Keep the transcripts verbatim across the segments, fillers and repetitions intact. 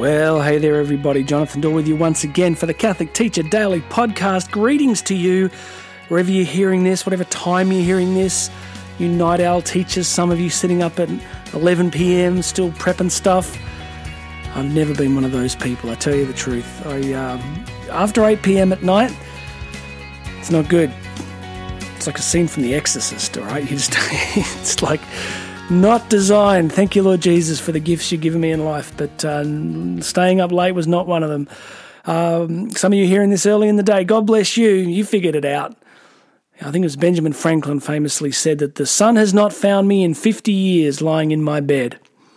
Well, hey there everybody, Jonathan Doyle with you once again for the Catholic Teacher Daily Podcast. Greetings to you, wherever you're hearing this, whatever time you're hearing this. You night owl teachers, some of you sitting up at eleven p.m. still prepping stuff. I've never been one of those people, I tell you the truth. I, um, after eight p.m. at night, it's not good. It's like a scene from The Exorcist, all right? You just, it's like not designed. Thank you, Lord Jesus, for the gifts you've given me in life, but uh, staying up late was not one of them. Um, some of you hearing this early in the day, God bless you, you figured it out. I think it was Benjamin Franklin famously said that the sun has not found me in fifty years lying in my bed.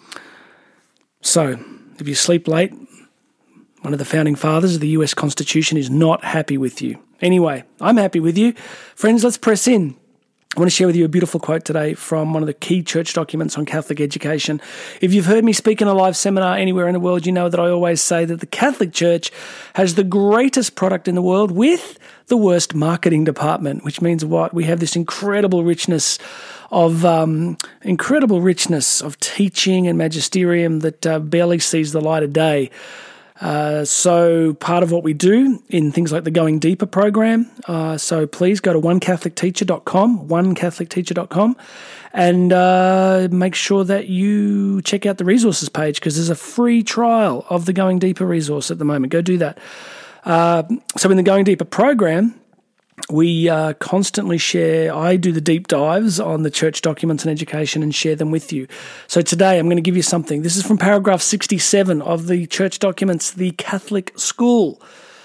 So, if you sleep late, one of the founding fathers of the U S Constitution is not happy with you. Anyway, I'm happy with you. Friends, let's press in. I want to share with you a beautiful quote today from one of the key church documents on Catholic education. If you've heard me speak in a live seminar anywhere in the world, you know that I always say that the Catholic Church has the greatest product in the world with the worst marketing department, which means what? We have this incredible richness of um, incredible richness of teaching and magisterium that uh, barely sees the light of day. Uh, so part of what we do in things like the Going Deeper program, uh, so please go to one catholic teacher dot com, one catholic teacher dot com, and uh, make sure that you check out the resources page because there's a free trial of the Going Deeper resource at the moment. Go do that. Uh, so in the Going Deeper program, we uh, constantly share, I do the deep dives on the church documents and education and share them with you. So today I'm going to give you something. This is from paragraph sixty-seven of the church documents, The Catholic School.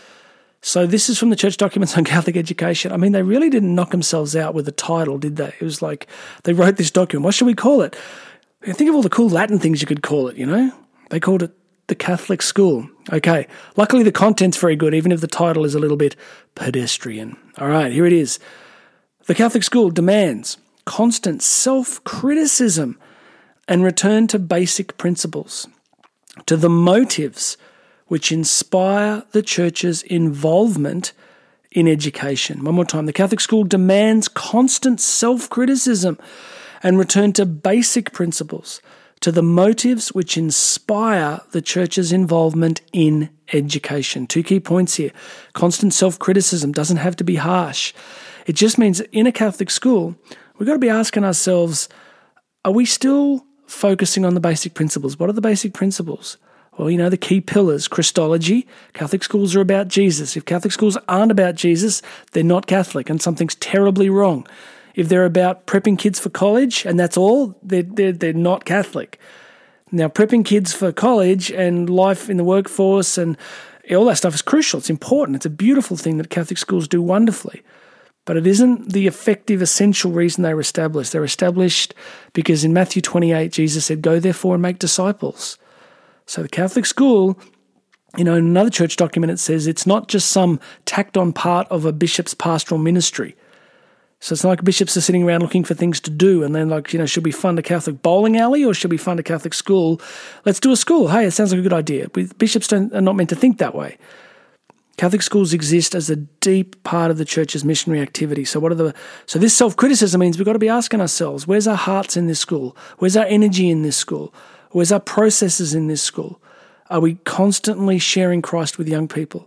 So this is from the church documents on Catholic education. I mean, they really didn't knock themselves out with the title, did they? It was like they wrote this document. What should we call it? Think of all the cool Latin things you could call it, you know? They called it The Catholic School. Okay. Luckily, the content's very good, even if the title is a little bit pedestrian. All right, here it is. The Catholic School demands constant self-criticism and return to basic principles, to the motives which inspire the Church's involvement in education. One more time. The Catholic School demands constant self-criticism and return to basic principles, to the motives which inspire the Church's involvement in education. Two key points here. Constant self-criticism doesn't have to be harsh. It just means that in a Catholic school, we've got to be asking ourselves, are we still focusing on the basic principles? What are the basic principles? Well, you know, the key pillars, Christology. Catholic schools are about Jesus. If Catholic schools aren't about Jesus, they're not Catholic and something's terribly wrong. If they're about prepping kids for college and that's all, they're, they're, they're not Catholic. Now, prepping kids for college and life in the workforce and all that stuff is crucial. It's important. It's a beautiful thing that Catholic schools do wonderfully. But it isn't the effective, essential reason they were established. They're established because in Matthew twenty-eight, Jesus said, "Go therefore and make disciples." So the Catholic school, you know, in another church document, it says it's not just some tacked-on part of a bishop's pastoral ministry. So it's not like bishops are sitting around looking for things to do and then like, you know, should we fund a Catholic bowling alley or should we fund a Catholic school? Let's do a school. Hey, it sounds like a good idea. Bishops don't, are not meant to think that way. Catholic schools exist as a deep part of the Church's missionary activity. So what are the? So this self-criticism means we've got to be asking ourselves, where's our hearts in this school? Where's our energy in this school? Where's our processes in this school? Are we constantly sharing Christ with young people?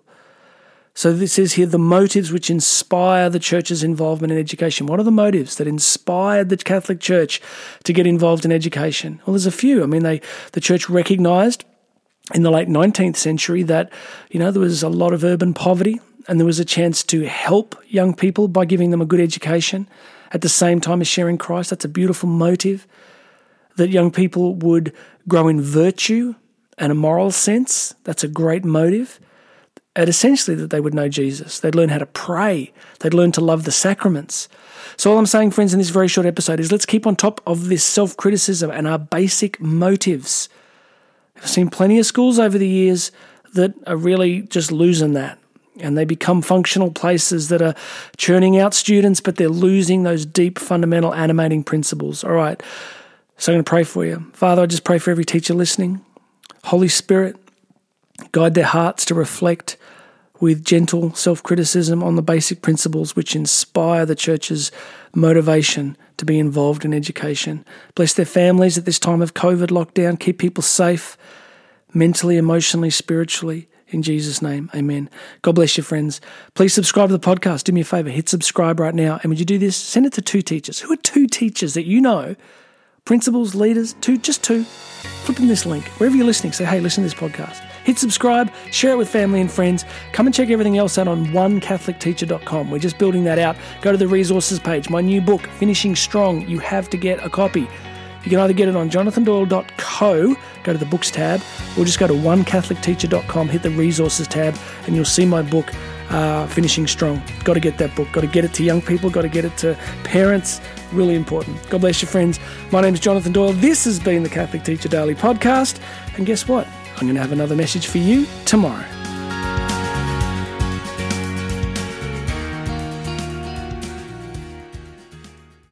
So this says here, the motives which inspire the Church's involvement in education. What are the motives that inspired the Catholic Church to get involved in education? Well, there's a few. I mean, they the Church recognized in the late nineteenth century that, you know, there was a lot of urban poverty and there was a chance to help young people by giving them a good education at the same time as sharing Christ. That's a beautiful motive. That young people would grow in virtue and a moral sense. That's a great motive. And essentially that they would know Jesus. They'd learn how to pray. They'd learn to love the sacraments. So all I'm saying, friends, in this very short episode is let's keep on top of this self-criticism and our basic motives. I've seen plenty of schools over the years that are really just losing that. And they become functional places that are churning out students, but they're losing those deep, fundamental, animating principles. All right. So I'm going to pray for you. Father, I just pray for every teacher listening. Holy Spirit, guide their hearts to reflect with gentle self-criticism on the basic principles which inspire the Church's motivation to be involved in education. Bless their families at this time of COVID lockdown. Keep people safe. mentally, emotionally, spiritually. In Jesus' name, amen. God bless you, friends. Please subscribe to the podcast. Do me a favor, hit subscribe right now. And when you do this, send it to two teachers. Who are two teachers that you know? Principals, leaders, two, just two. Flip them this link. Wherever you're listening, say, hey, listen to this podcast. Hit subscribe, share it with family and friends. Come and check everything else out on one catholic teacher dot com. We're just building that out. Go to the resources page. My new book, Finishing Strong. You have to get a copy. You can either get it on jonathan doyle dot co, go to the books tab, or just go to one catholic teacher dot com, hit the resources tab, and you'll see my book, uh, Finishing Strong. Got to get that book. Got to get it to young people. Got to get it to parents. Really important. God bless you, friends. My name is Jonathan Doyle. This has been the Catholic Teacher Daily Podcast. And guess what? I'm going to have another message for you tomorrow.